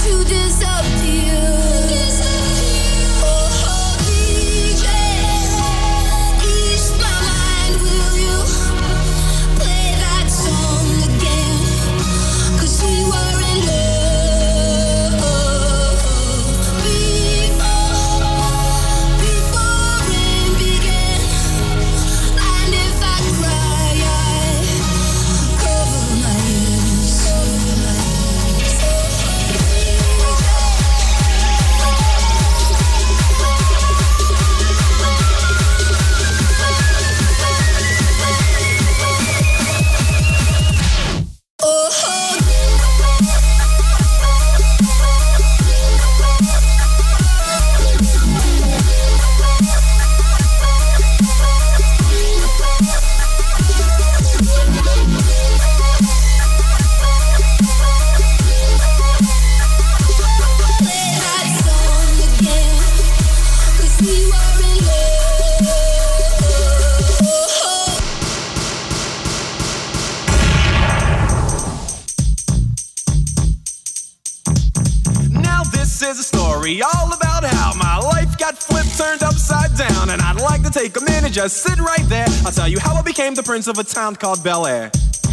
is a story all about how my life got flipped, turned upside down. And I'd like to take a minute, just sit right there. I'll tell you how I became the prince of a town called Bel Air.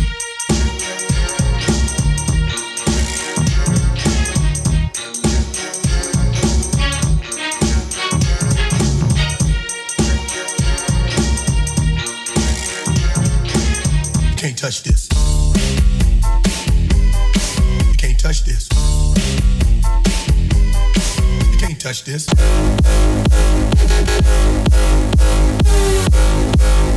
You can't touch this. You can't touch this. You can't touch this.